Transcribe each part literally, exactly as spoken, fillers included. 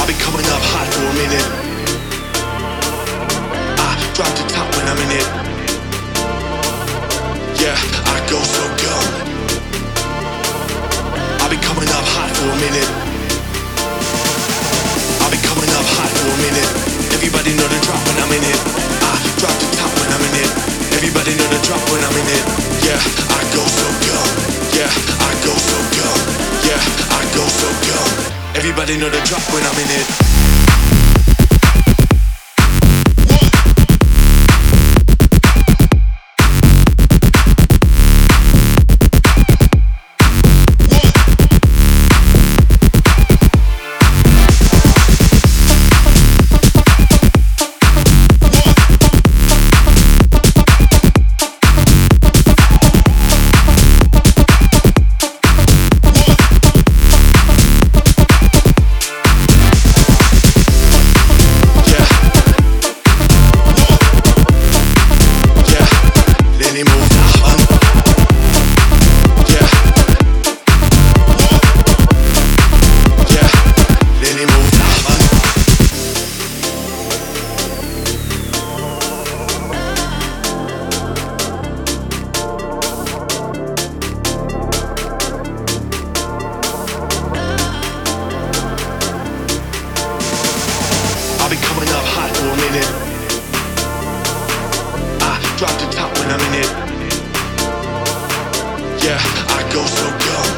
be coming up hot for a minute. I drop the top when I'm in it. Yeah, I go so dumb. I be coming up hot for a minute. I be coming up hot for a minute. Everybody know the drop when I'm in it. I drop the top when I'm in it. Everybody know the drop when I'm in it. Yeah, I go so dumb. Yeah, I go so dumb. Yeah, I go so dumb. Everybody know the drop when I'm in it. Drop the top when I'm in it. Yeah, I go so dumb.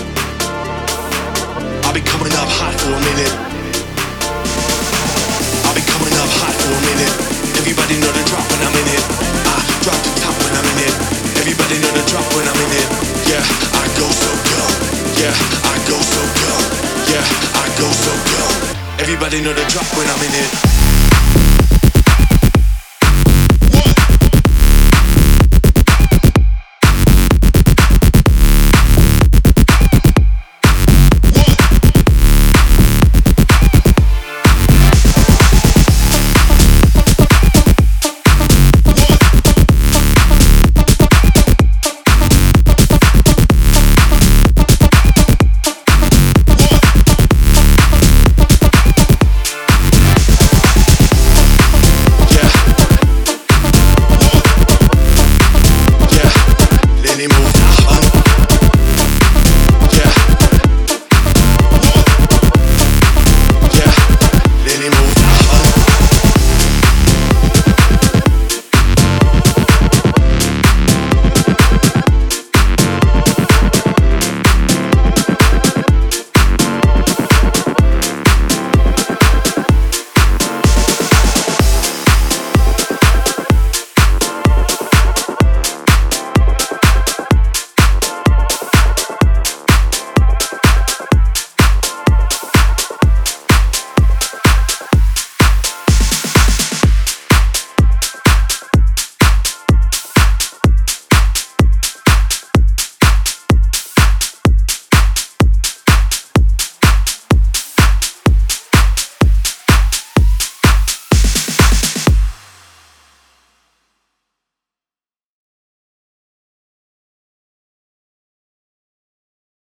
I'll be coming up hot for a minute. I'll be coming up hot for a minute. Everybody know the drop when I'm in it. I drop the top when I'm in it. Everybody know the drop when I'm in it. Yeah, I go so dumb. Yeah, I go so dumb. Yeah, I go so dumb. Everybody know the drop when I'm in it.